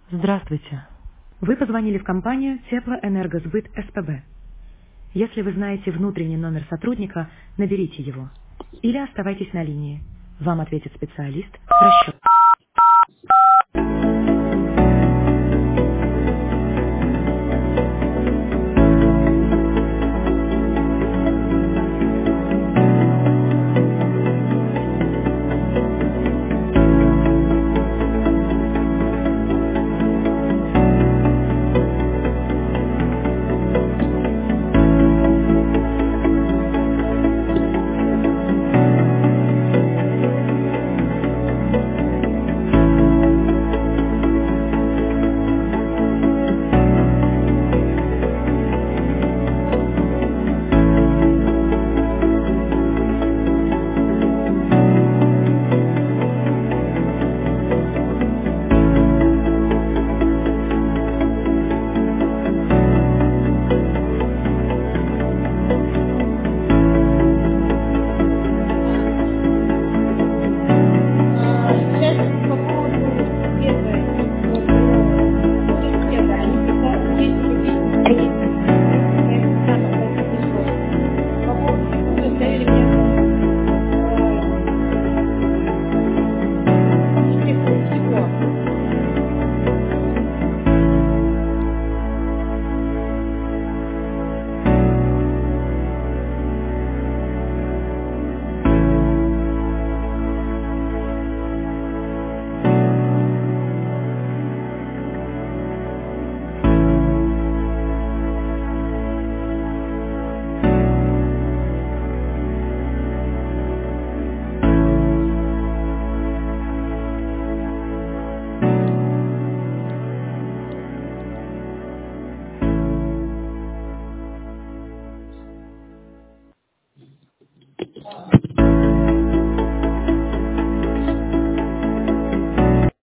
Здравствуйте. Вы позвонили в компанию Теплоэнергосбыт СПБ. Если вы знаете внутренний номер сотрудника, наберите его. Или оставайтесь на линии. Вам ответит специалист. Расчет.